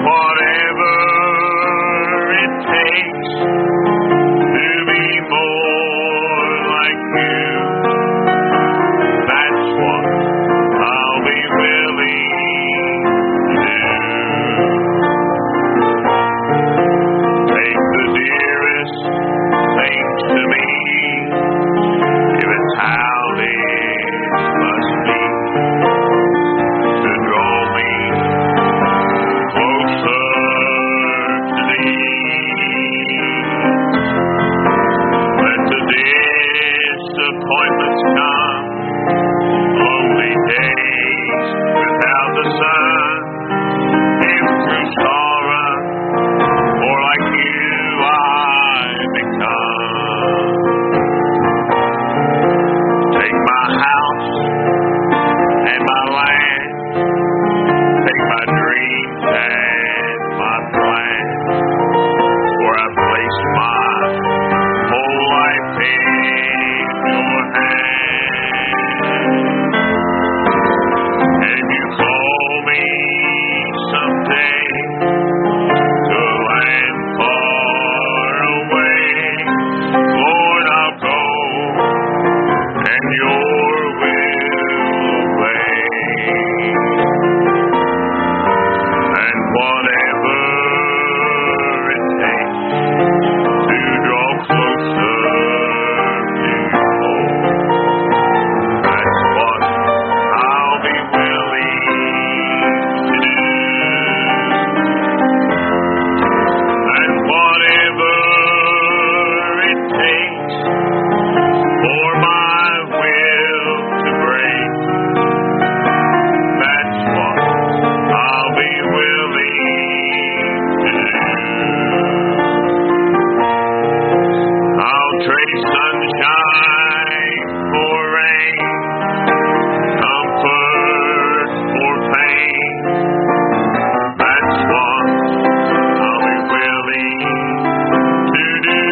whatever it takes to be more like you. That's what I'll be willing to do. Take the dearest things to me, if it's how this must be, to draw me closer to thee. Let the disappointments come, lonely days without the sun. If through sorrow, more like you I become. Take my house and my land, take my dreams and my plans, for I place my whole life in your hands. And if you call me someday to a land far away, Lord, I'll go and your will obey. And whatever it takes to draw closer to you, that's what I'll be willing to do. And whatever it takes for my will to break, that's what I'll be willing to do. I'll trade sunshine for rain, comfort for pain. That's what I'll be willing to do.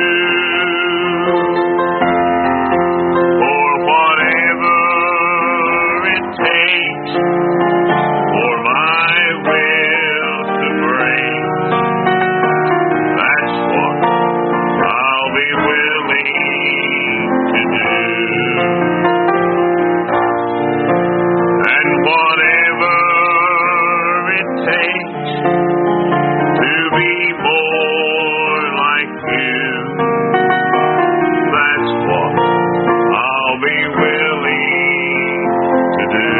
For whatever it takes for my will to break, that's what I'll be willing to do. And whatever it takes to be more like you, that's what I'll be willing to do.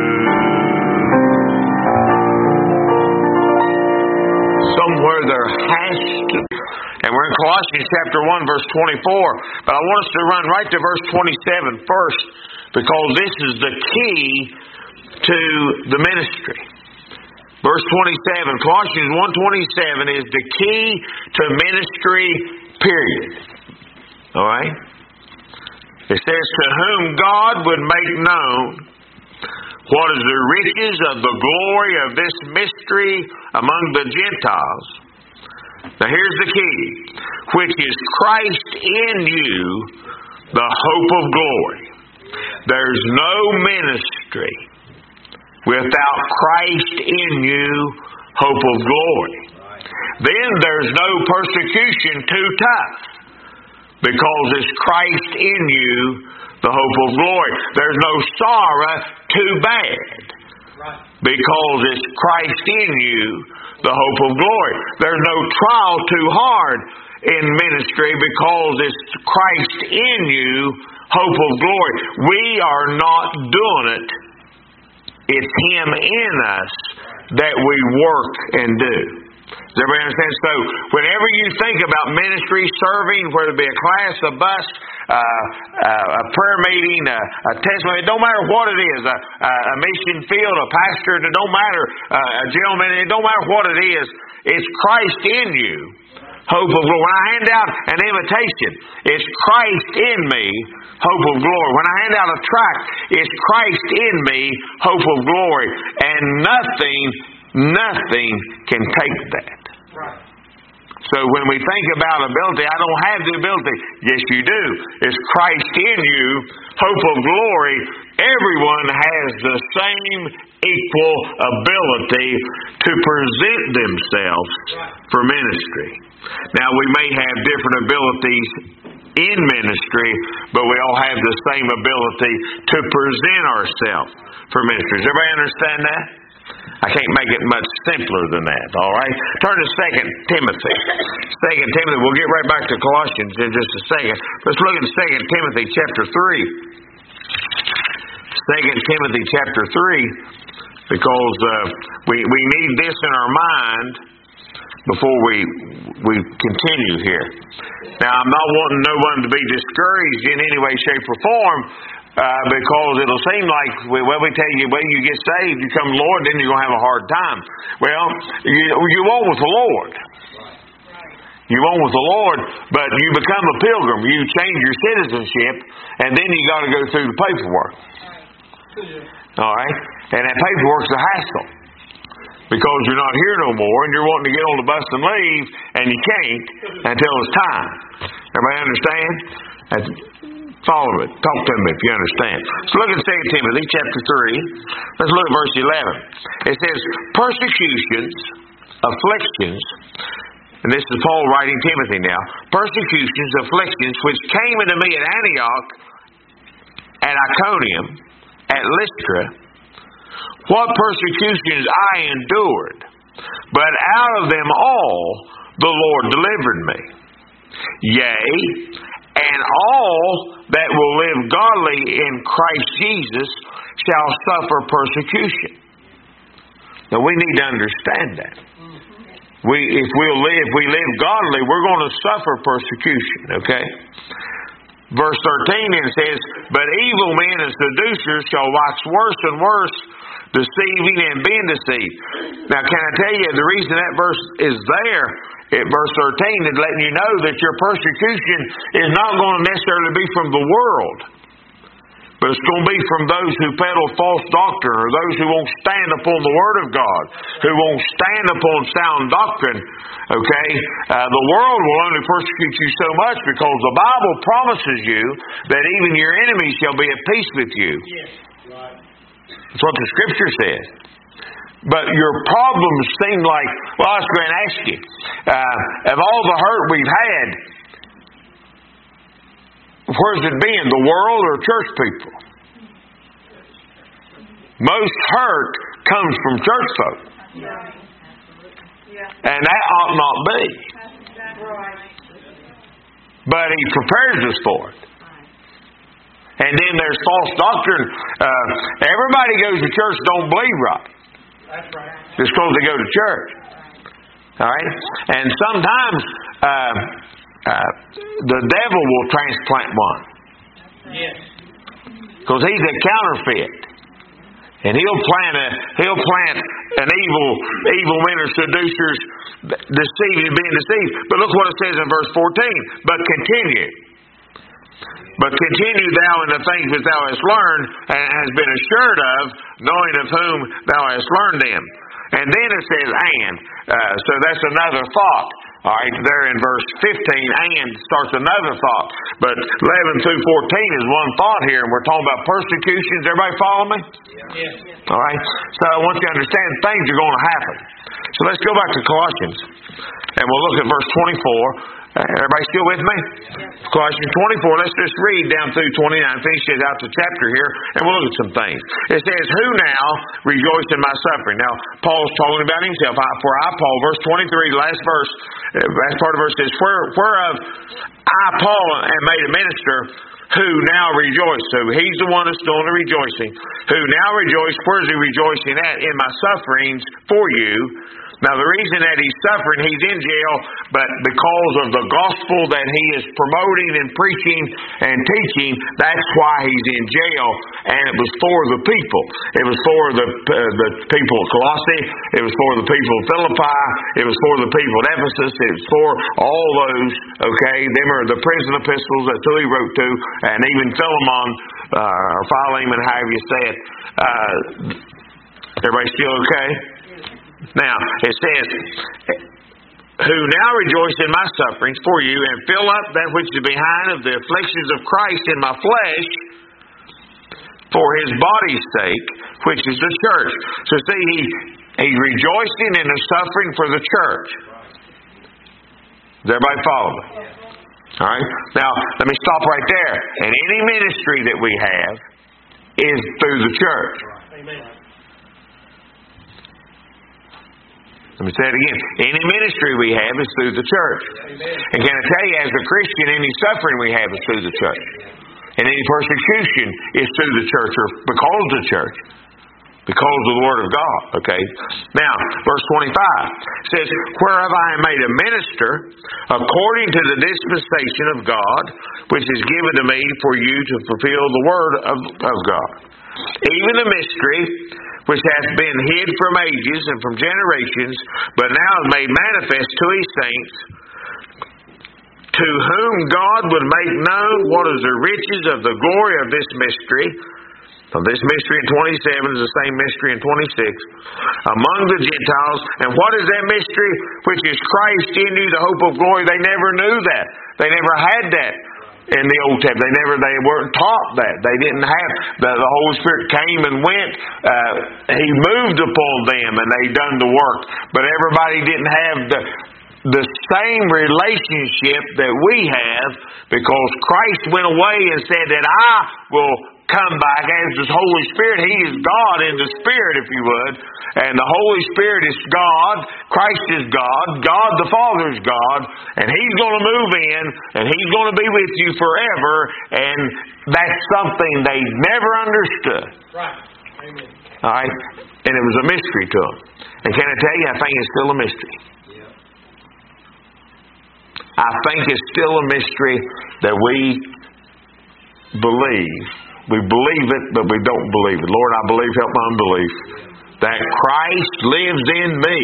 Somewhere there has to, and we're in Colossians chapter 1 verse 24, but I want us to run right to verse 27 first, because this is the key to the ministry. Verse 27, Colossians 1:27 is the key to ministry, period. Alright? It says, to whom God would make known what is the riches of the glory of this mystery among the Gentiles. Now here's the key, which is Christ in you, the hope of glory. There's no ministry without Christ in you, hope of glory. Then there's no persecution too tough, because it's Christ in you, the hope of glory. There's no sorrow too bad, because it's Christ in you, the hope of glory. There's no trial too hard in ministry, because it's Christ in you, hope of glory. We are not doing it. It's Him in us that we work and do. Does everybody understand? So, whenever you think about ministry, serving, whether it be a class, a bus, a prayer meeting, a testimony, it don't matter what it is, a mission field, a pastor, it don't matter, a gentleman, it don't matter what it is, it's Christ in you, hope of glory. When I hand out an invitation, it's Christ in me, hope of glory. When I hand out a tract, it's Christ in me, hope of glory. And nothing can take that. Right. So when we think about ability, I don't have the ability. Yes, you do. It's Christ in you, hope of glory. everyone has the same equal ability to present themselves for ministry. Now, we may have different abilities in ministry, but we all have the same ability to present ourselves for ministry. Does everybody understand that? I can't make it much simpler than that, all right? Turn to 2 Timothy. 2 Timothy, we'll get right back to Colossians in just a second. Let's look at 2 Timothy chapter 3. 2 Timothy chapter 3, because we need this in our mind before we continue here. Now, I'm not wanting no one to be discouraged in any way, shape, or form, because it'll seem like, we tell you, when you get saved, you come to the Lord, then you're going to have a hard time. Well, you won't with the Lord. You won't with the Lord, but you become a pilgrim. You change your citizenship, and then you got to go through the paperwork. All right? And that paperwork's a hassle, because you're not here no more, and you're wanting to get on the bus and leave, and you can't until it's time. Everybody understand? Follow it. Talk to me if you understand. So look at 2 Timothy chapter 3. Let's look at verse 11. It says, persecutions, afflictions, and this is Paul writing Timothy now, persecutions, afflictions, which came into me at Antioch, at Iconium, at Lystra, what persecutions I endured, but out of them all the Lord delivered me. Yea, and all that will live godly in Christ Jesus shall suffer persecution. Now we need to understand that. If we live godly, we're going to suffer persecution, okay? Verse 13 it says, but evil men and seducers shall wax worse and worse, deceiving and being deceived. Now, can I tell you, the reason that verse is there, at verse 13, is letting you know that your persecution is not going to necessarily be from the world, but it's going to be from those who peddle false doctrine, or those who won't stand upon the Word of God, who won't stand upon sound doctrine. Okay? The world will only persecute you so much, because the Bible promises you that even your enemies shall be at peace with you. Yes. Right. That's what the Scripture says. But your problems seem like, well, I was going to ask you, of all the hurt we've had, where's it been, the world or church people? Most hurt comes from church folk. And that ought not be. But He prepares us for it. And then there's false doctrine. Everybody goes to church don't believe right. That's right. Just because they go to church. All right? And sometimes the devil will transplant one. Yes. Because he's a counterfeit. And he'll plant an evil men or seducers, deceiving and being deceived. But look what it says in verse 14. But continue thou in the things which thou hast learned, and hast been assured of, knowing of whom thou hast learned them. And then it says, and. So that's another thought. All right, there in verse 15, and starts another thought. But 11 through 14 is one thought here, and we're talking about persecutions. Everybody follow me? Yes. All right. So I want you to understand things are going to happen. So let's go back to Colossians, and we'll look at verse 24. Everybody still with me? Yes. Colossians 24, let's just read down through 29, finish it out the chapter here, and we'll look at some things. It says, who now rejoice in my suffering? Now, Paul's talking about himself. For I, Paul, verse 23, last part of the verse says, whereof I, Paul, am made a minister, who now rejoice. So he's the one that's doing the rejoicing. Who now rejoice. Where's he rejoicing at? In my sufferings for you. Now the reason that he's suffering, he's in jail, but because of the gospel that he is promoting and preaching and teaching, that's why he's in jail. And it was for the people. It was for the people of Colossae. It was for the people of Philippi. It was for the people of Ephesus. It was for all those, okay? Them are the prison epistles. That's who he wrote to. And even Philemon, or Philemon, however you say it. Everybody still okay? Now, it says, who now rejoice in my sufferings for you, and fill up that which is behind of the afflictions of Christ in my flesh, for His body's sake, which is the church. So see, He's rejoicing in the suffering for the church. Does everybody follow me? All right. Now, let me stop right there. And any ministry that we have is through the church. Amen. Let me say it again. Any ministry we have is through the church. Amen. And can I tell you, as a Christian, any suffering we have is through the church. And any persecution is through the church or because of the church. Because of the Word of God. Okay? Now, verse 25 says, whereof I am made a minister according to the dispensation of God, which is given to me for you to fulfill the Word of God. Even the mystery which hath been hid from ages and from generations, but now is made manifest to His saints, to whom God would make known what is the riches of the glory of this mystery. So this mystery in 27 is the same mystery in 26. Among the Gentiles. And what is that mystery? Which is Christ in you, the hope of glory. They never knew that. They never had that in the Old Testament. They weren't taught that. They didn't have the Holy Spirit came and went. He moved upon them and they done the work. But everybody didn't have the same relationship that we have, because Christ went away and said that I will come back as the Holy Spirit. He is God in the Spirit, if you would. And the Holy Spirit is God. Christ is God. God the Father is God. And He's going to move in, and He's going to be with you forever. And that's something they never understood. Right. Amen. All right? And it was a mystery to them. And can I tell you, I think it's still a mystery. I think it's still a mystery that we believe. We believe it, but we don't believe it. Lord, I believe, help my unbelief. That Christ lives in me.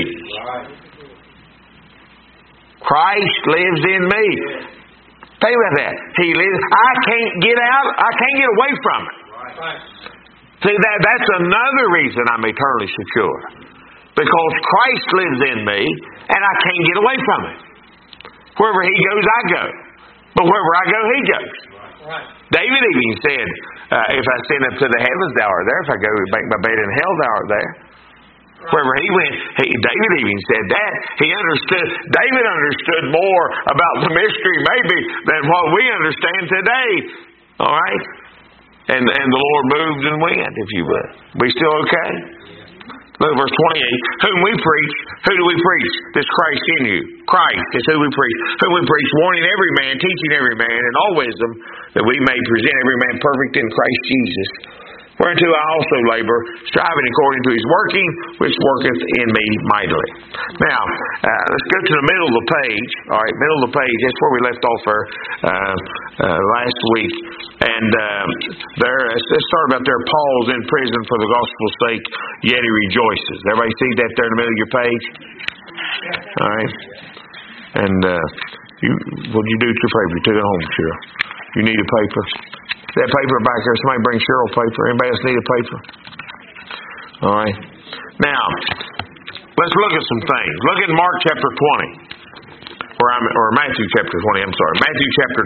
Christ lives in me. Think about that. He lives. I can't get out. I can't get away from it. See, that's another reason I'm eternally secure. Because Christ lives in me, and I can't get away from it. Wherever He goes, I go. But wherever I go, He goes. Right. David even said, if I ascend up to the heavens, Thou art there. If I go make my bed in hell, Thou art there. Right. Wherever he went, David even said that. David understood more about the mystery maybe than what we understand today. All right? And the Lord moved and went, if you would. We still okay? Look at verse 28. Whom we preach. Who do we preach? This Christ in you. Christ is who we preach. Whom we preach, warning every man, teaching every man in all wisdom, that we may present every man perfect in Christ Jesus. Whereunto I also labor, striving according to His working, which worketh in me mightily. Now, let's go to the middle of the page. All right, middle of the page. That's where we left off last week. And let's start about there. Paul's in prison for the gospel's sake, yet he rejoices. Everybody see that there in the middle of your page? All right. And what did you do with your paper? You took it home, Cheryl. You need a paper. That paper back there. Somebody bring Cheryl paper. Anybody else need a paper? All right. Now, let's look at some things. Look at Mark chapter 20. Or Matthew chapter 20. I'm sorry. Matthew chapter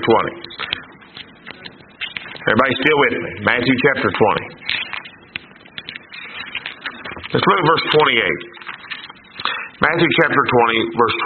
20. Everybody still with me? Matthew chapter 20. Let's look at verse 28. Matthew chapter 20, verse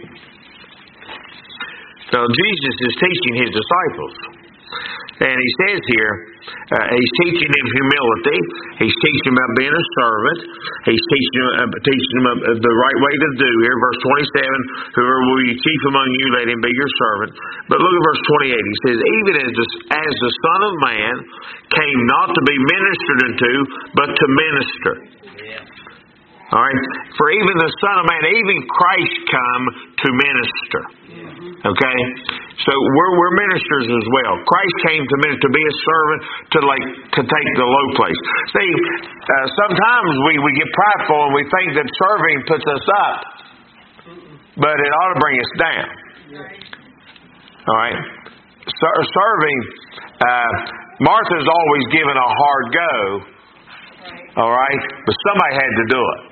28. Now, Jesus is teaching His disciples. And He says here, He's teaching them humility. He's teaching them about being a servant. He's teaching them the right way to do here. Verse 27, whoever will be chief among you, let him be your servant. But look at verse 28. He says, even as the Son of Man came not to be ministered unto, but to minister. All right? For even the Son of Man, even Christ come to minister. Okay? So we're ministers as well. Christ came to minister, to be a servant, to take the low place. See, sometimes we get prideful and we think that serving puts us up. But it ought to bring us down. All right? Serving, Martha's always given a hard go. All right? But somebody had to do it.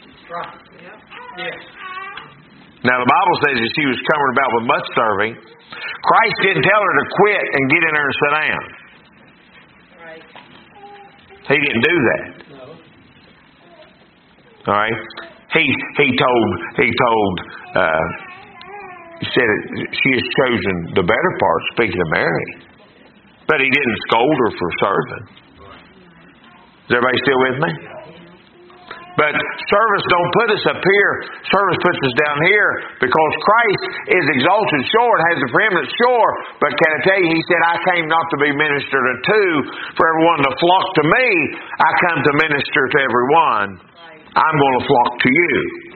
Now the Bible says that she was covered about with much serving. Christ didn't tell her to quit and get in there and sit down. He didn't do that. All right. He said she has chosen the better part, speaking of Mary. But he didn't scold her for serving. Is everybody still with me? But service don't put us up here. Service puts us down here because Christ is exalted sure and has the preeminence sure. But can I tell you, He said, I came not to be ministered unto, for everyone to flock to me. I come to minister to everyone. I'm going to flock to you.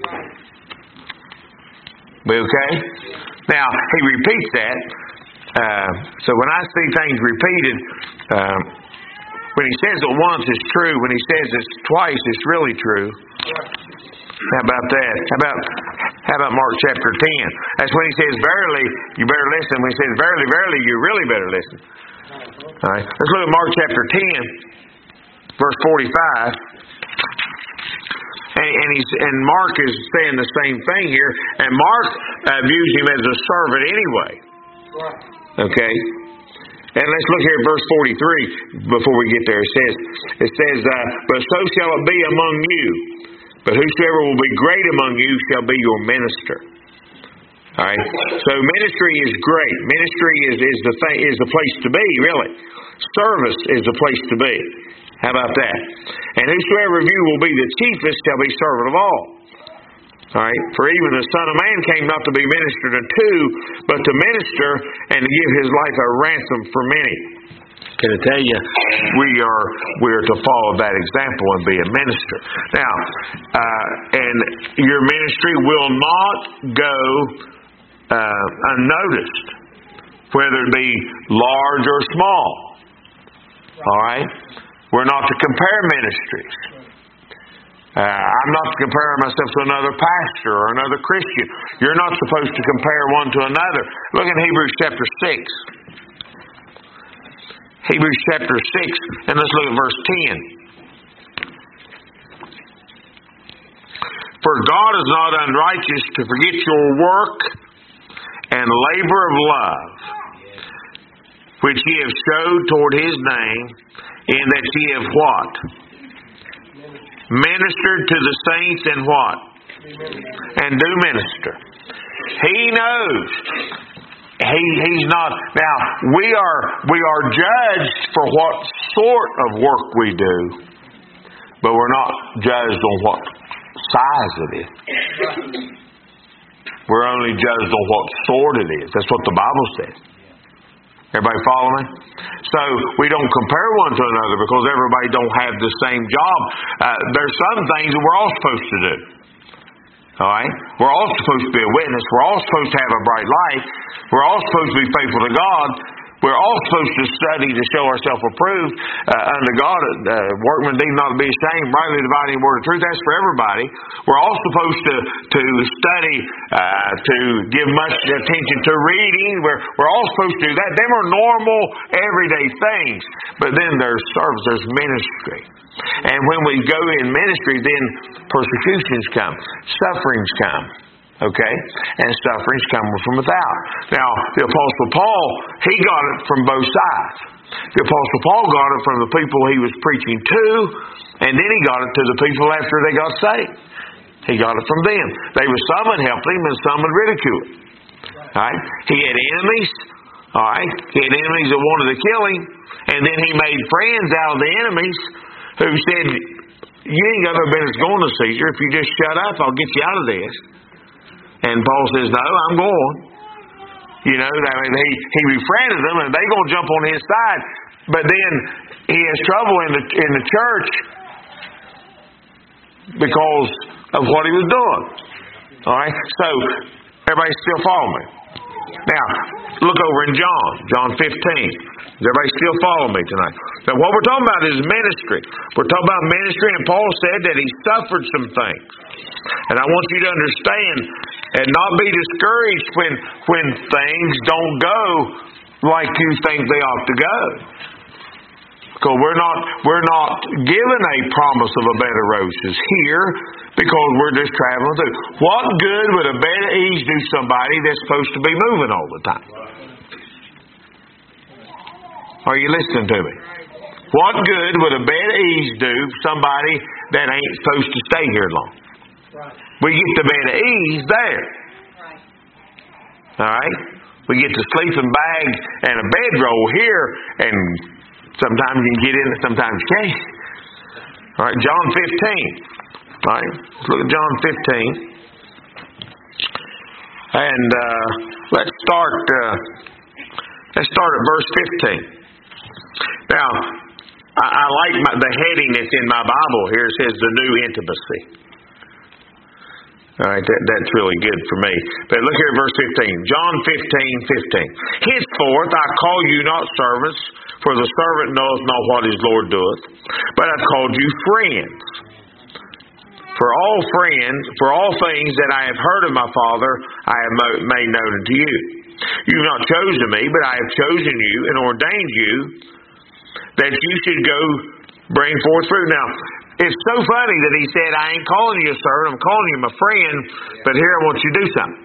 We okay? Now, He repeats that. So when I see things repeated, when He says it once, it's true. When He says it twice, it's really true. How about that? How about Mark chapter 10? That's when He says, verily, you better listen. When He says, verily, verily, you really better listen. All right. Let's look at Mark chapter 10, verse 45. And Mark is saying the same thing here. And Mark views Him as a servant anyway. Okay? And let's look here at verse 43 before we get there. It says, but so shall it be among you. But whosoever will be great among you shall be your minister. All right? So ministry is great. Ministry is the place to be, really. Service is the place to be. How about that? And whosoever of you will be the chiefest shall be servant of all. All right? For even the Son of Man came not to be ministered unto, but to minister and to give His life a ransom for many. Can I tell you, we are to follow that example and be a minister. Now, and your ministry will not go unnoticed, whether it be large or small. All right? We're not to compare ministries. I'm not to compare myself to another pastor or another Christian. You're not supposed to compare one to another. Look at Hebrews chapter 6. Hebrews chapter 6, and let's look at verse 10. For God is not unrighteous to forget your work and labor of love, which ye have showed toward His name, in that ye have what? Ministered to the saints and what? And do minister. He knows. He's not. Now, we are judged for what sort of work we do, but we're not judged on what size it is. We're only judged on what sort it is. That's what the Bible says. Everybody follow me? So we don't compare one to another because everybody don't have the same job. There's some things that we're all supposed to do. All right? We're all supposed to be a witness. We're all supposed to have a bright light. We're all supposed to be faithful to God. We're all supposed to study to show ourselves approved unto God. Workman need not be ashamed, rightly dividing the word of truth. That's for everybody. We're all supposed to study, to give much attention to reading. We're all supposed to do that. Them are normal, everyday things. But then there's service, there's ministry. And when we go in ministry, then persecutions come, sufferings come. Okay? And sufferings come from without. Now, the Apostle Paul, he got it from both sides. The Apostle Paul got it from the people he was preaching to, and then he got it to the people after they got saved. He got it from them. Some would help him, and some would ridicule him. All right? He had enemies. All right? He had enemies that wanted to kill him, and then he made friends out of the enemies who said, you ain't got no business going to Caesar. If you just shut up, I'll get you out of this. And Paul says, no, I'm going. You know, I mean, he befriended them, and they're going to jump on his side. But then he has trouble in the church because of what he was doing. All right? So, everybody still follow me? Now, look over in John 15. Does everybody still follow me tonight? Now, what we're talking about is ministry. We're talking about ministry, and Paul said that he suffered some things. And I want you to understand and not be discouraged when things don't go like you think they ought to go. Because we're not given a promise of a bed of roses here because we're just traveling through. What good would a bed of ease do somebody that's supposed to be moving all the time? Are you listening to me? What good would a bed of ease do somebody that ain't supposed to stay here long? Right. We get the bed of ease there. Right. All right? We get the sleeping bag and a bedroll here, and sometimes you can get in it, sometimes you can't. All right, John 15. All right, let's look at John 15. And let's start at verse 15. Now, I like the heading that's in my Bible here. It says the new intimacy. All right, that's really good for me. But look here at verse 15. John 15:15. Henceforth I call you not servants, for the servant knoweth not what his Lord doeth, but I've called you friends. For all things that I have heard of my Father, I have made known unto you. You have not chosen me, but I have chosen you and ordained you that you should go bring forth fruit. Now, it's so funny that he said, I ain't calling you a servant, I'm calling you my friend, but here I want you to do something.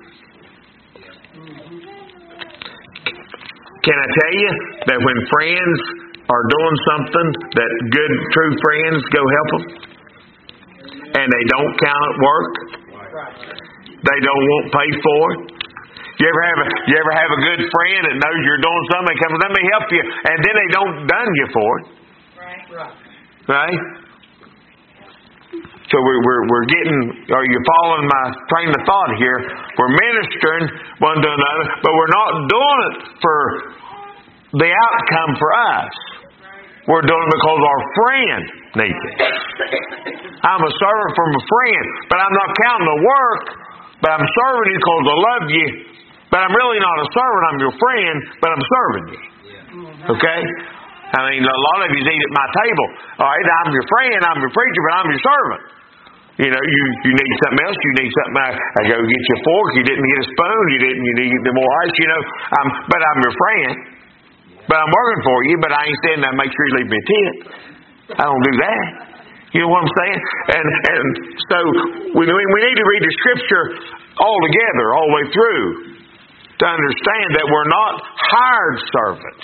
Can I tell you that when friends are doing something, that good, true friends go help them? And they don't count it work? They don't want pay for it? You ever have a good friend that knows you're doing something, they come, let me help you, and then they don't done you for it? Right? So we're getting, are you following my train of thought here? We're ministering one to another, but we're not doing it for the outcome for us. We're doing it because our friend needs it. I'm a servant from a friend, but I'm not counting the work, but I'm serving you because I love you. But I'm really not a servant, I'm your friend, but I'm serving you. Okay? I mean, a lot of you eat at my table. All right, I'm your friend, I'm your preacher, but I'm your servant. You know, you need something else, you need something. I go get you a fork, you didn't get a spoon, you need more ice, you know. But I'm your friend. But I'm working for you, but I ain't standing there, make sure you leave me a tip. I don't do that. You know what I'm saying? And so we need to read the Scripture all together, all the way through, to understand that we're not hired servants.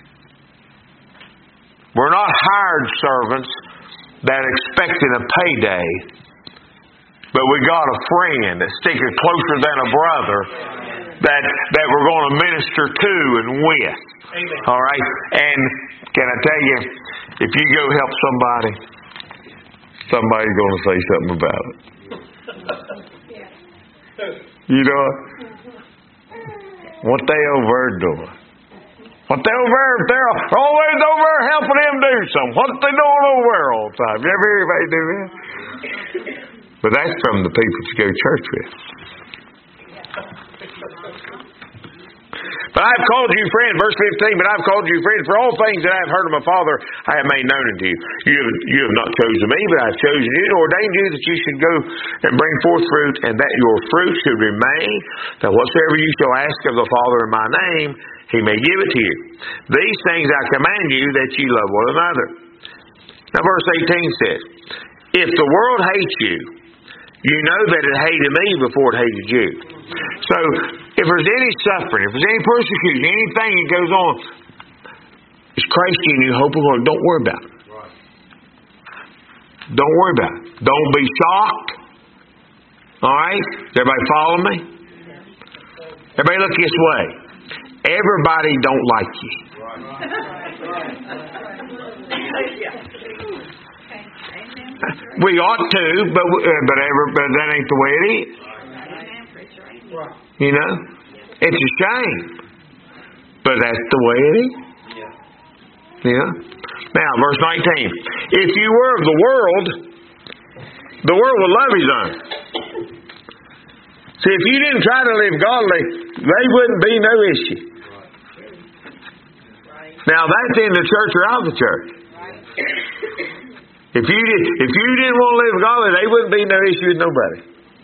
We're not hired servants that expected a payday, but we got a friend that's sticking closer than a brother that we're going to minister to and with. Amen. All right? And can I tell you, if you go help somebody, somebody's going to say something about it. You know, what they over there doing? What they over there, they're always over there helping them do something. What they doing over there all the time? You ever hear anybody do that? But that's from the people you go to church with. But I've called you friend, verse 15, but I've called you friend, for all things that I have heard of my Father, I have made known unto you. You have not chosen me, but I have chosen you and ordained you that you should go and bring forth fruit, and that your fruit should remain, that whatsoever you shall ask of the Father in my name, He may give it to you. These things I command you, that ye love one another. Now verse 18 says, if the world hates you, you know that it hated me before it hated you. So, if there's any suffering, if there's any persecution, anything that goes on, it's Christ in you, hope of glory. Don't worry about it. Don't worry about it. Don't be shocked. Alright? Everybody follow me? Everybody look this way. Everybody don't like you. We ought to, but that ain't the way it is. You know? It's a shame. But that's the way it is. You know? Now, verse 19. If you were of the world would love his own. See, if you didn't try to live godly, there wouldn't be no issue. Now, that's in the church or out of the church. If you didn't want to live godly, there wouldn't be no issue with nobody.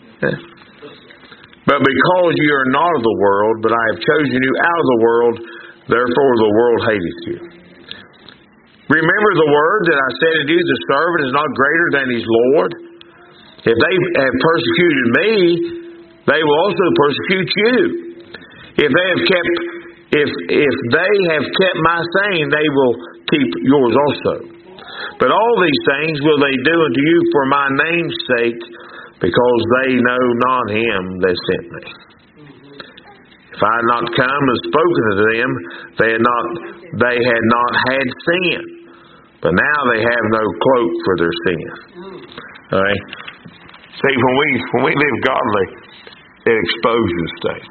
But because you are not of the world, but I have chosen you out of the world, therefore the world hateth you. Remember the word that I said to you, the servant is not greater than his Lord. If they have persecuted me, they will also persecute you. If they have kept my saying, they will keep yours also. But all these things will they do unto you for my name's sake, because they know not him that sent me. If I had not come and spoken to them, they had not had sin. But now they have no cloak for their sin. All right? See, when we live godly, it exposes things.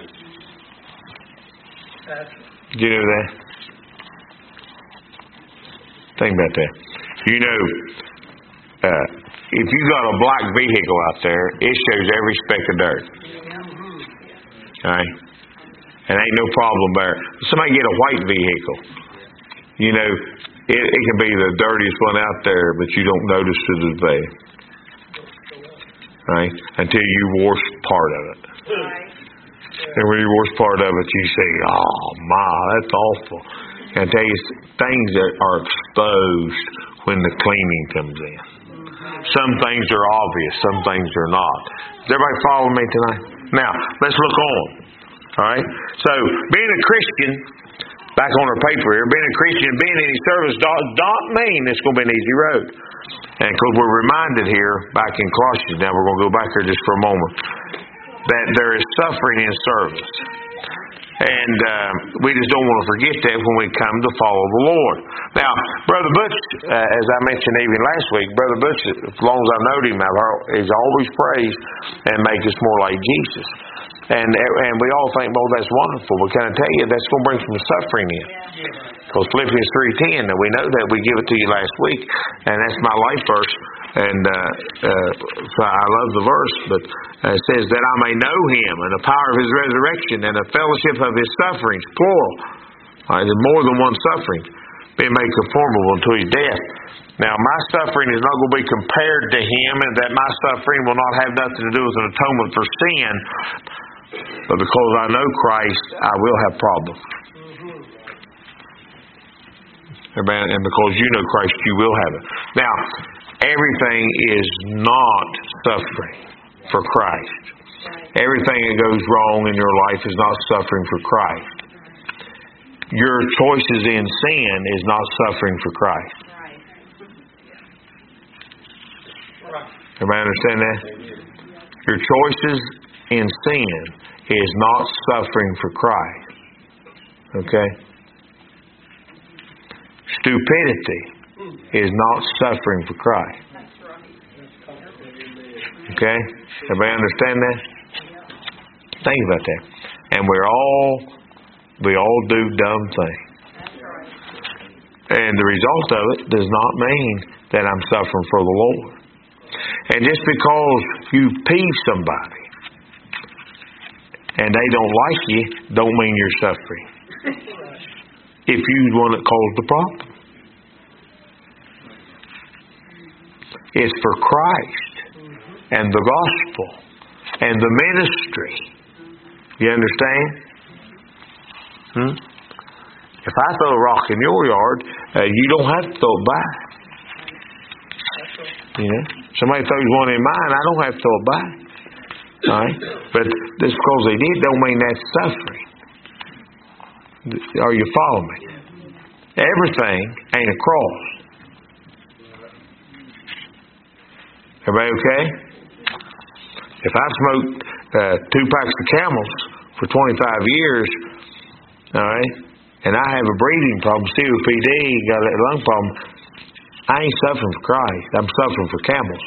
Do you know that? Think about that. You know, if you got a black vehicle out there, it shows every speck of dirt. All right? And ain't no problem there. Somebody get a white vehicle. You know, it can be the dirtiest one out there, but you don't notice it as bad. Right? Until you wash part of it. And when you wash part of it, you say, oh my, that's awful. And I tell you, things that are exposed when the cleaning comes in. Some things are obvious, some things are not. Does everybody follow me tonight? Now, let's look on. Alright? So, being a Christian, back on our paper here, being a Christian and being in His service don't mean it's going to be an easy road. And because we're reminded here, back in Colossians, now we're going to go back here just for a moment, that there is suffering in service. And we just don't want to forget that when we come to follow the Lord. Now, Brother Butch, as I mentioned even last week, Brother Butch, as long as I know him, he's always praised and make us more like Jesus. And we all think, well, that's wonderful. But can I tell you, that's going to bring some suffering in. Because Philippians 3:10, and we know that, we give it to you last week, and that's my life verse. And so I love the verse, but it says that I may know Him and the power of His resurrection and the fellowship of His sufferings, plural. There's more than one suffering, being made conformable unto His death. Now, my suffering is not going to be compared to Him, and that my suffering will not have nothing to do with an atonement for sin. But because I know Christ, I will have problems. And because you know Christ, you will have it. Now, everything is not suffering for Christ. Everything that goes wrong in your life is not suffering for Christ. Your choices in sin is not suffering for Christ. Everybody understand that? Your choices in sin is not suffering for Christ. Okay? Stupidity is not suffering for Christ. Okay? Everybody understand that? Think about that. And we all do dumb things. And the result of it does not mean that I'm suffering for the Lord. And just because you peeve somebody and they don't like you, don't mean you're suffering. If you're the one that caused the problem. It's for Christ and the gospel and the ministry. You understand? If I throw a rock in your yard, you don't have to throw it back. You know? Somebody throws one in mine, I don't have to throw it back. All right? But just because they did don't mean that's suffering. Are you following me? Everything ain't a cross. Everybody okay? If I've smoked 2 packs of Camels for 25 years, all right, and I have a breathing problem, COPD, got a lung problem, I ain't suffering for Christ. I'm suffering for Camels.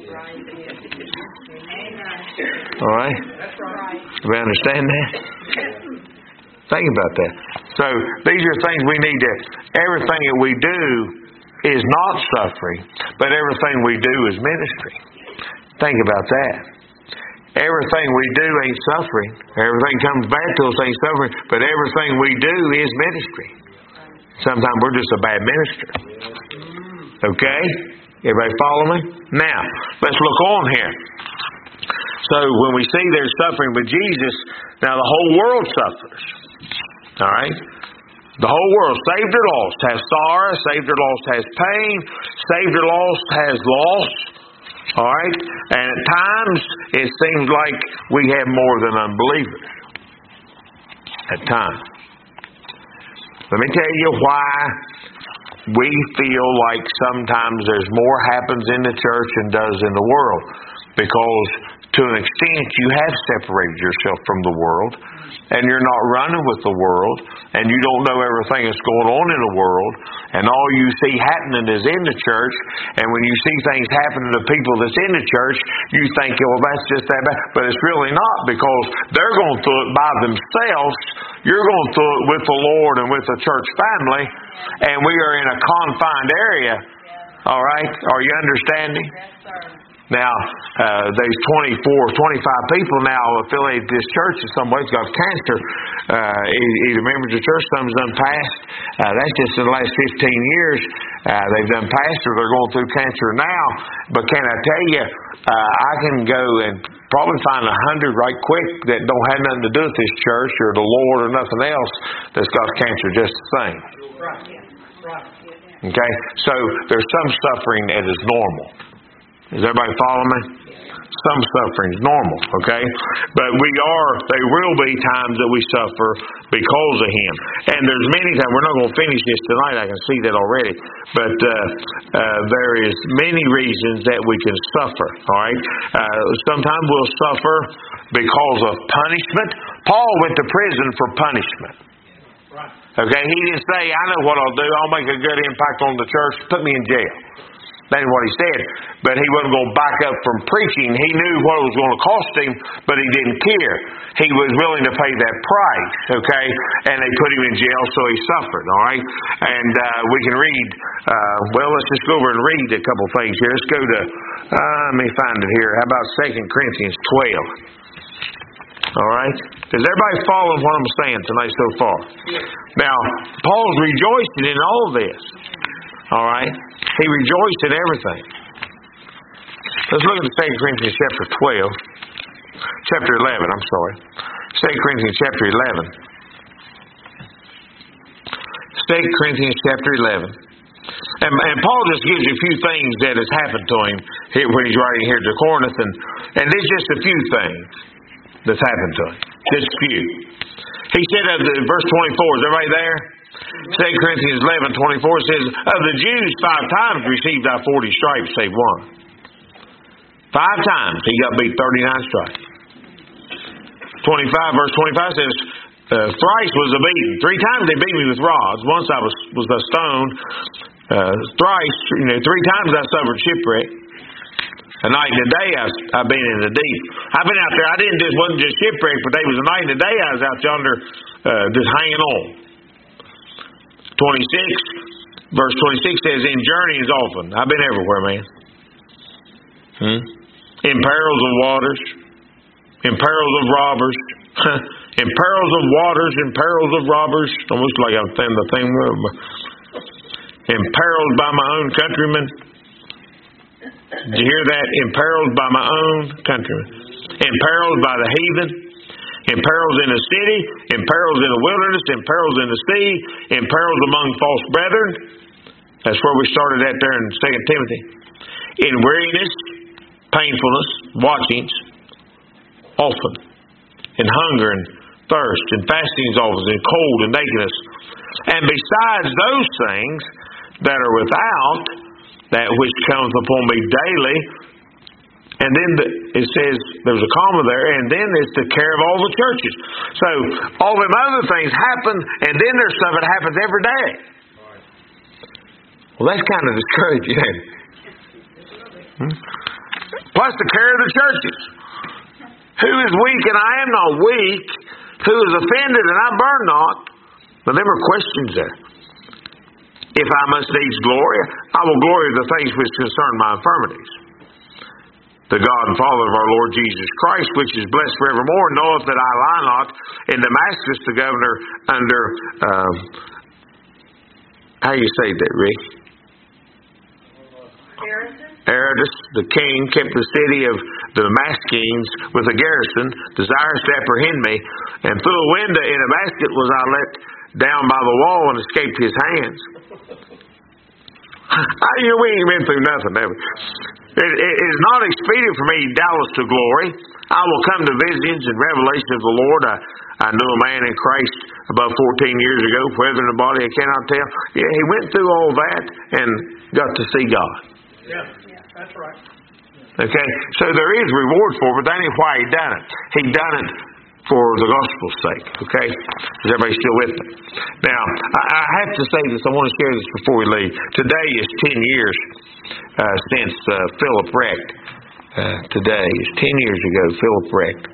All right? Everybody understand that? Think about that. So these are things we need to, everything that we do is not suffering, but everything we do is ministry. Think about that. Everything we do ain't suffering. Everything comes back to us ain't suffering, but everything we do is ministry. Sometimes we're just a bad minister. Okay? Everybody follow me? Now, let's look on here. So when we see there's suffering with Jesus, now the whole world suffers. Alright? The whole world, saved or lost, has sorrow, saved or lost has pain, saved or lost has loss. Alright? And at times it seems like we have more than unbelievers. At times. Let me tell you why we feel like sometimes there's more happens in the church than does in the world, because to an extent you have separated yourself from the world, and you're not running with the world, and you don't know everything that's going on in the world, and all you see happening is in the church. And when you see things happening to people that's in the church, you think, well, that's just that bad. But it's really not, because they're going through it by themselves. You're going through it with the Lord and with the church family, and we are in a confined area. All right? Are you understanding? Now, there's 24, 25 people now affiliated with this church in some ways got cancer. Either members of the church, some's done passed. That's just in the last 15 years. They've done passed, or they're going through cancer now. But can I tell you, I can go and probably find 100 right quick that don't have nothing to do with this church or the Lord or nothing else that's got cancer just the same. Okay? So there's some suffering that is normal. Is everybody following me? Some suffering is normal, okay? But there will be times that we suffer because of Him. And there's many times, we're not going to finish this tonight, I can see that already. But there is many reasons that we can suffer, all right? Sometimes we'll suffer because of punishment. Paul went to prison for punishment. Okay, he didn't say, I know what I'll do, I'll make a good impact on the church, put me in jail. That's what he said. But he wasn't going to back up from preaching. He knew what it was going to cost him, but he didn't care. He was willing to pay that price, okay? And they put him in jail, so he suffered, all right? And we can read, let's just go over and read a couple things here. Let's go to, let me find it here. How about 2 Corinthians 12? All right? Is everybody following what I'm saying tonight so far? Now, Paul's rejoicing in all this. All right? He rejoiced in everything. Let's look at 2 Corinthians chapter 11. 2 Corinthians chapter 11. 2 Corinthians chapter 11. And Paul just gives you a few things that has happened to him when he's writing here to Corinth. And there's just a few things that's happened to him. Just a few. He said of verse 24, is everybody there? 2 Corinthians 11:24 says, of the Jews 5 times received I 40 stripes, save one. 5 times he got beat 39 stripes. 25, verse 25 says, thrice was a beating. 3 times they beat me with rods. Once I was a stone. Thrice, 3 times I suffered shipwreck. A night and a day I've been in the deep. I've been out there. Wasn't just shipwreck, but there was a night and a day I was out yonder just hanging on. 26, verse 26 says, in journeyings often. I've been everywhere, man. In perils of waters, in perils of robbers, in perils of waters, in perils of robbers. Almost like I'm saying the thing. In perils by my own countrymen. Did you hear that? In perils by my own countrymen. In perils by the heathen. In perils in the city, in perils in the wilderness, in perils in the sea, in perils among false brethren. That's where we started at there in 2 Timothy. In weariness, painfulness, watchings, often. In hunger and thirst, in fastings often, in cold and nakedness. And besides those things that are without, that which cometh upon me daily. And then it says, there's a comma there, and then it's the care of all the churches. So, all them other things happen, and then there's stuff that happens every day. Well, that's kind of discouraging, isn't it? Plus the care of the churches. Who is weak and I am not weak? Who is offended and I burn not? But there are questions there. If I must needs glory, I will glory of the things which concern my infirmities. The God and Father of our Lord Jesus Christ, which is blessed forevermore, knoweth that I lie not in Damascus, the governor under, how you say that, Rick? Aretas, the king, kept the city of the Damascenes with a garrison, desirous to apprehend me, and through a window in a basket was I let down by the wall and escaped his hands. We ain't been through nothing, have we? It is not expedient for me, doubtless, to glory. I will come to visions and revelation of the Lord. I knew a man in Christ about 14 years ago, whether in the body I cannot tell. Yeah, he went through all that and got to see God. Yeah, that's right. Okay, so there is reward for it, but that ain't why he done it. He done it for the gospel's sake. Okay, is everybody still with me? Now, I have to say this. I want to share this before we leave. Today is 10 years since Philip wrecked. Today is 10 years ago Philip wrecked,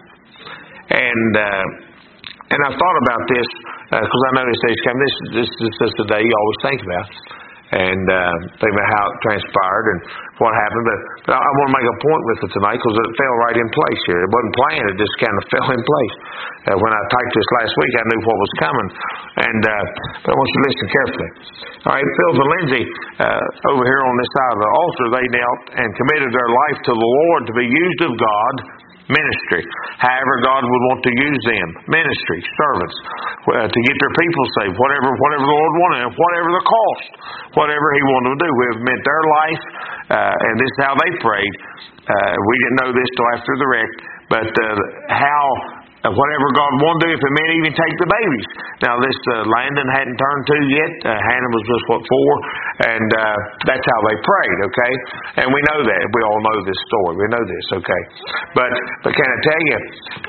and I thought about this because I know this day's coming. This is the day you always think about, and think about how it transpired and what happened. But I want to make a point with it tonight because it fell right in place here. It wasn't planned; it just kind of fell in place. When I typed this last week, I knew what was coming, and but I want you to listen carefully. All right, Phil and Lindsay over here on this side of the altar, they knelt and committed their life to the Lord to be used of God. Ministry. However God would want to use them. Ministry, servants, to get their people saved. Whatever the Lord wanted, whatever the cost, whatever He wanted to do. It meant their life, and this is how they prayed. We didn't know this till after the wreck, but how whatever God wanted to do, if it meant even take the babies. Now this Landon hadn't turned 2 yet. Hannah was just 4, and that's how they prayed. Okay, and we know that. We all know this story. We know this. Okay, but can I tell you?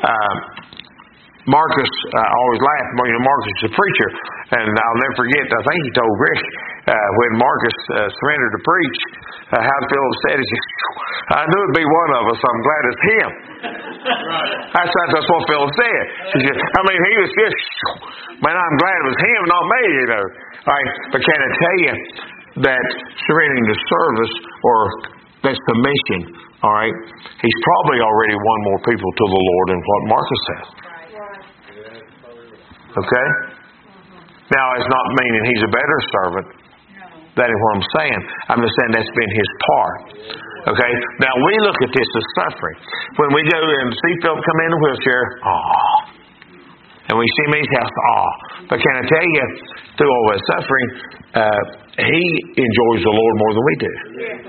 Marcus, I always laugh. Marcus is a preacher, and I'll never forget. I think he told Rick when Marcus surrendered to preach, how Philip said, "He said, I knew it'd be one of us. I'm glad it's him." Right. That's what Philip said. He said, he was just, man, I'm glad it was him, not me. All right, but can I tell you that surrendering to service, or that's the mission? All right, he's probably already won more people to the Lord than what Marcus has. Okay? Now, it's not meaning he's a better servant. That is what I'm saying. I'm just saying that's been his part. Okay? Now, we look at this as suffering. When we go and see Philip come in a wheelchair, and we see him in his house, But can I tell you, through all that suffering, he enjoys the Lord more than we do.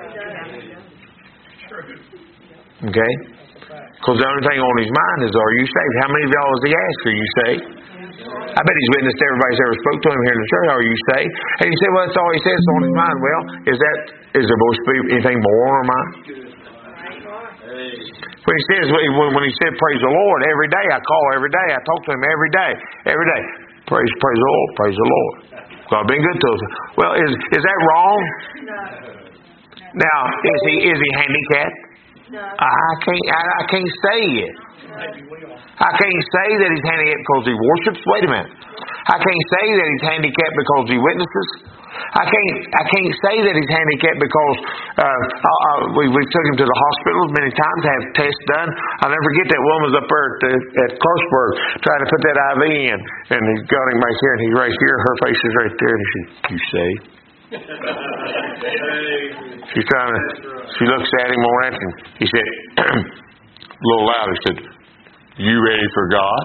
Okay? Because the only thing on his mind is, are you saved? How many of y'all has he asked, are you saved? I bet he's witnessed everybody's ever spoke to him here in the church. Are you saved? And he said, well, that's all he says on his mind. Well, is there supposed to be anything more on our mind? When he says, when he said, praise the Lord, every day I call, every day I talk to him, every day. Praise the Lord, praise the Lord. God been good to us. Well, is that wrong? Now, is he handicapped? I can't say it. I can't say that he's handicapped because he worships. Wait a minute. I can't say that he's handicapped because he witnesses. I can't say that he's handicapped because we took him to the hospital many times to have tests done. I'll never forget that woman was up there at Clarksburg trying to put that IV in, and he got him right here, and he's right here. Her face is right there, and he said, "You saved?" She looks at him on that, and he said, a little louder, he said, "You ready for God?"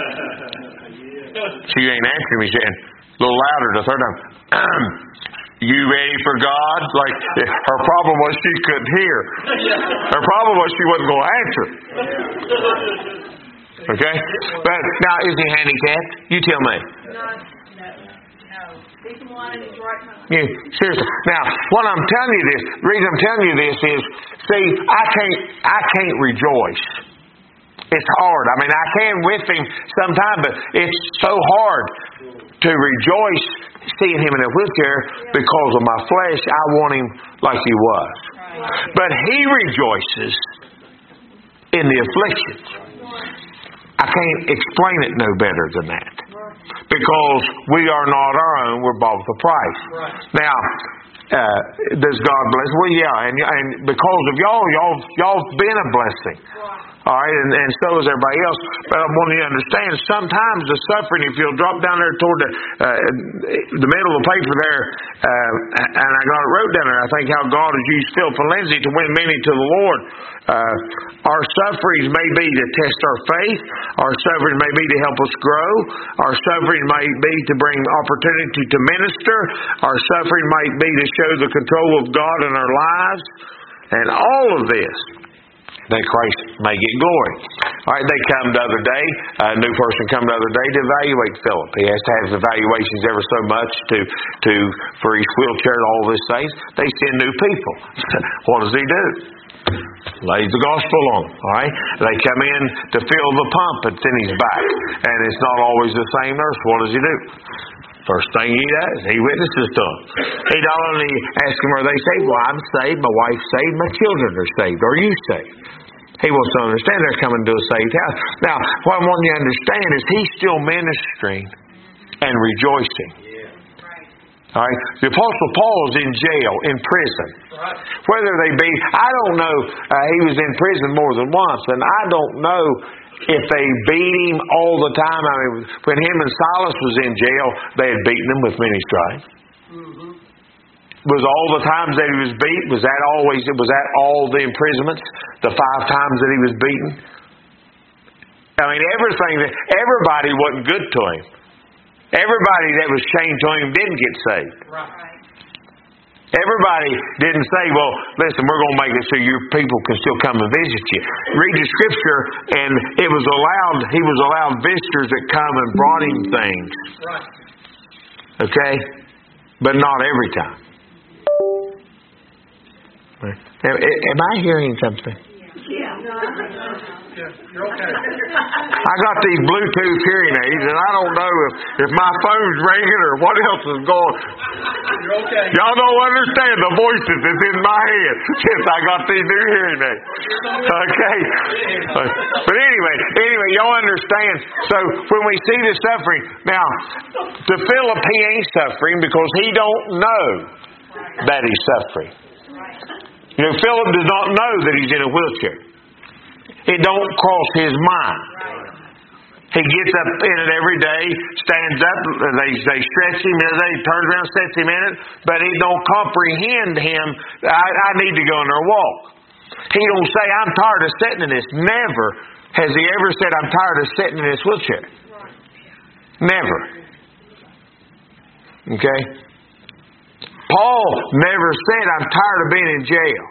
She ain't answering me. She said, a little louder the third time, "You ready for God?" Like, her problem was she couldn't hear. Her problem was she wasn't going to answer. Okay? But now, is he handicapped? You tell me. Yeah, seriously. Now, what I'm telling you this, the reason I'm telling you this is, see, I can't rejoice. It's hard. I mean, I can with him sometimes, but it's so hard to rejoice seeing him in a wheelchair because of my flesh. I want him like he was. But he rejoices in the afflictions. I can't explain it no better than that. Because we are not our own, we're bought with a price. Now, does God bless? Well, yeah, and because of y'all's been a blessing. All right, and so is everybody else. But I want you to understand, sometimes the suffering, if you'll drop down there toward the middle of the paper there, and I got it wrote down there, I think how God has used Philip and Lindsay to win many to the Lord. Our sufferings may be to test our faith. Our suffering may be to help us grow. Our suffering may be to bring opportunity to minister. Our suffering might be to show the control of God in our lives. And all of this, that Christ may get glory. All right, they come the other day, a new person come the other day to evaluate Philip. He has to have evaluations ever so much for his wheelchair and all these things. They send new people. What does he do? Lays the gospel on him. All right, they come in to fill the pump that's in his back, and it's not always the same nurse. What does he do? First thing he does, he witnesses to them. He not only asks them, are they saved? Well, I'm saved, my wife's saved, my children are saved. Are you saved? He wants to understand they're coming to a saved house. Now, what I want you to understand is he's still ministering and rejoicing. All right? The Apostle Paul is in jail, in prison. Whether they be, I don't know, he was in prison more than once, and I don't know if they beat him all the time. I mean, when him and Silas was in jail, they had beaten him with many stripes. Was all the times that he was beat, was that all the imprisonments? The 5 times that he was beaten? I mean, everybody wasn't good to him. Everybody that was chained to him didn't get saved. Everybody didn't say, well, listen, we're going to make it so your people can still come and visit you. Read the Scripture, and he was allowed visitors that come and brought him things. Okay? But not every time. Am I hearing something? You're okay. I got these Bluetooth hearing aids, and I don't know if my phone's ringing or what else is going. You're okay. Y'all don't understand the voices that's in my head since I got these new hearing aids. Okay? But anyway, y'all understand. So when we see the suffering, now, to Philip, he ain't suffering because he don't know that he's suffering. You know, Philip does not know that he's in a wheelchair. It don't cross his mind. He gets up in it every day, stands up, they stretch him, they turn around, sets him in it, but he don't comprehend him. I need to go in there and walk. He don't say, I'm tired of sitting in this. Never has he ever said, I'm tired of sitting in this wheelchair. Never. Okay? Paul never said, I'm tired of being in jail.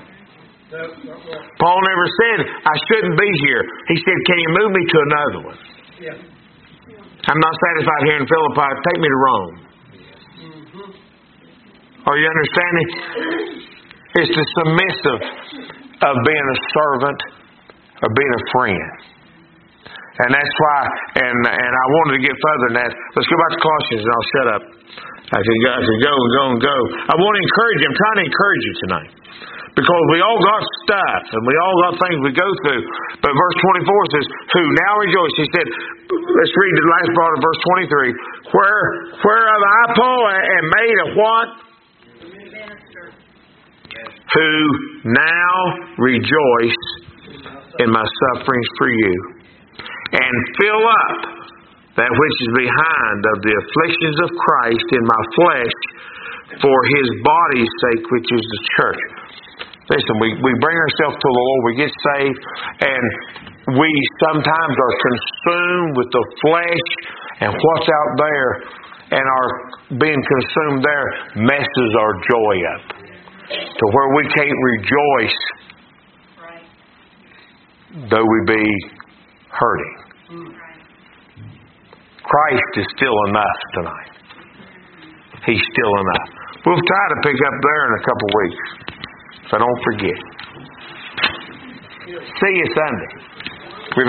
Paul never said, I shouldn't be here. He said, can you move me to another one? I'm not satisfied here in Philippi. Take me to Rome. Are you understanding? It's the submissive of being a servant, of being a friend. And that's why, and I wanted to get further than that. Let's go back to Colossians and I'll shut up. I could go. I want to encourage you. I'm trying to encourage you tonight. Because we all got stuff and we all got things we go through. But verse 24 says, who now rejoice. He said, let's read the last part of verse 23. Whereof I, Paul, am made a what? Who now rejoice in my sufferings for you. And fill up that which is behind of the afflictions of Christ in my flesh for His body's sake, which is the church. Listen, we bring ourselves to the Lord, we get saved, and we sometimes are consumed with the flesh and what's out there, and our being consumed there messes our joy up to where we can't rejoice though we be hurting. Christ is still enough tonight. He's still enough. We'll try to pick up there in a couple weeks. So don't forget. See you Sunday.